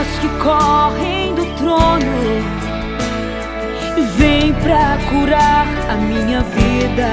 águas que correm do trono, vem pra curar a minha vida.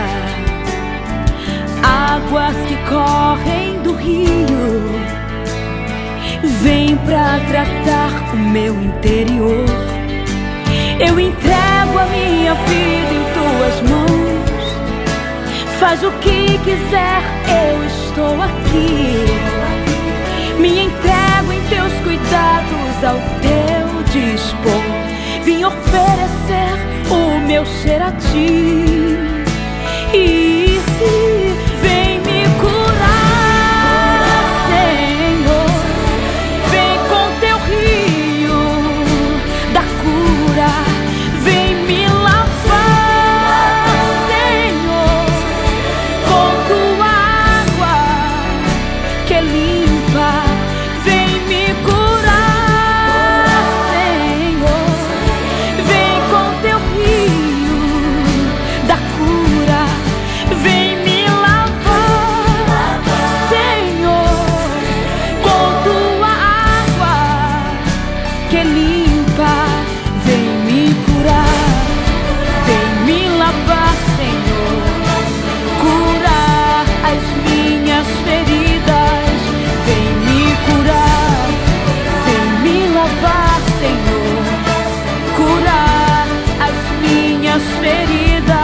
Águas que correm do rio, vem pra tratar o meu interior. Eu entrego a minha vida em tuas mãos. Faz o que quiser, eu estou aqui. Me entrego em teus cuidados, ao teu dispor. Vim oferecer o meu ser a ti. E vem me curar, Senhor. Vem com teu rio da cura. Vem me lavar, Senhor, com tua água que é limpa. Vem me curar, Senhor. Vem com teu rio da cura. Vem me lavar, Senhor, com tua água que é limpa. Vem me curar, vem me lavar, Senhor. Curar as minhas feridas. Vem me curar, vem me lavar, Senhor. Curar as minhas feridas.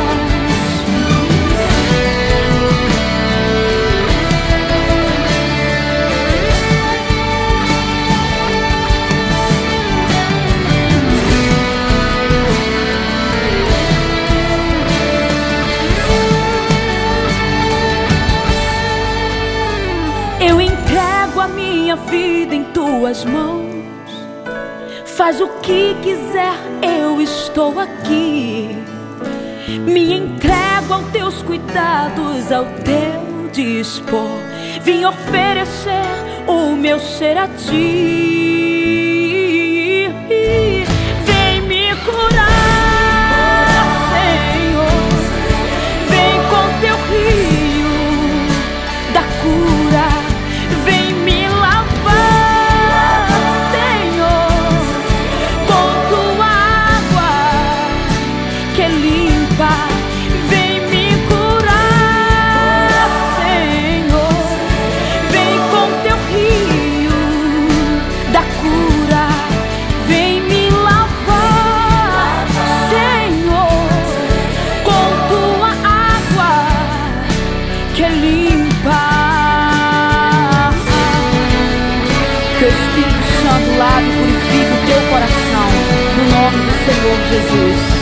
Eu entrego a minha vida em tuas mãos. Faz o que quiser, eu estou aqui. Me entrego aos teus cuidados, ao teu dispor. Vim oferecer o meu ser a ti. Vem me curar, Senhor. Vem com teu rio da cura. Vem me lavar, Senhor, com tua água que é limpa. Vem me curar, Senhor. Vem com teu rio da cura. Vem me lavar, Senhor, com tua água que é limpa. Que o Espírito Santo lave e purifique o teu coração, no nome do Senhor Jesus.